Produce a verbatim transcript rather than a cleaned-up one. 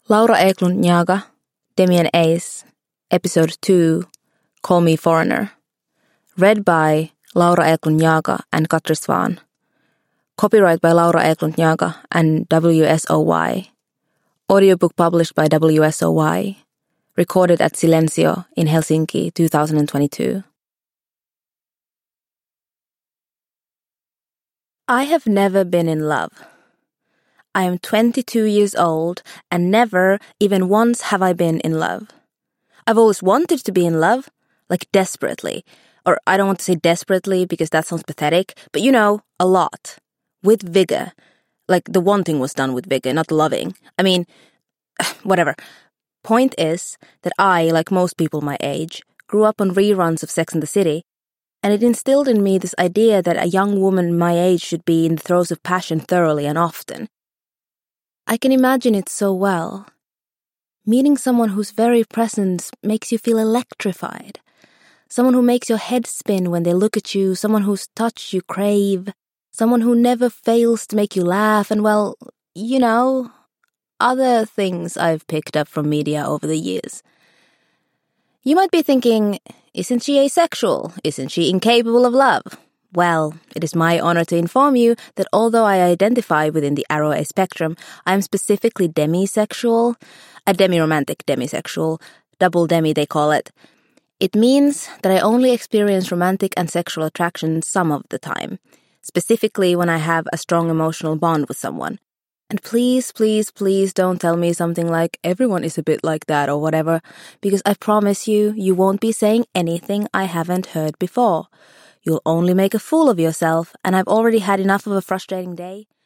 Laura Eklund Njaga, Damien Ace, Episode two, Call Me Foreigner. Read by Laura Eklund Njaga and Katri Svan. Copyright by Laura Eklund Njaga and W S O Y. Audiobook published by W S O Y. Recorded at Silencio in Helsinki, two thousand twenty-two. I have never been in love. I am twenty-two years old, and never, even once, have I been in love. I've always wanted to be in love, like desperately. Or I don't want to say desperately because that sounds pathetic, but you know, a lot. With vigor. Like the wanting was done with vigor, not loving. I mean, whatever. Point is that I, like most people my age, grew up on reruns of Sex and the City, and it instilled in me this idea that a young woman my age should be in the throes of passion thoroughly and often. I can imagine it so well. Meeting someone whose very presence makes you feel electrified. Someone who makes your head spin when they look at you, someone whose touch you crave, someone who never fails to make you laugh, and well, you know, other things I've picked up from media over the years. You might be thinking, isn't she asexual? Isn't she incapable of love? Well, it is my honor to inform you that although I identify within the Arrow A spectrum, I am specifically demisexual, a demi-romantic demisexual, double demi they call it. It means that I only experience romantic and sexual attraction some of the time, specifically when I have a strong emotional bond with someone. And please, please, please don't tell me something like, everyone is a bit like that or whatever, because I promise you, you won't be saying anything I haven't heard before. You'll only make a fool of yourself, and I've already had enough of a frustrating day.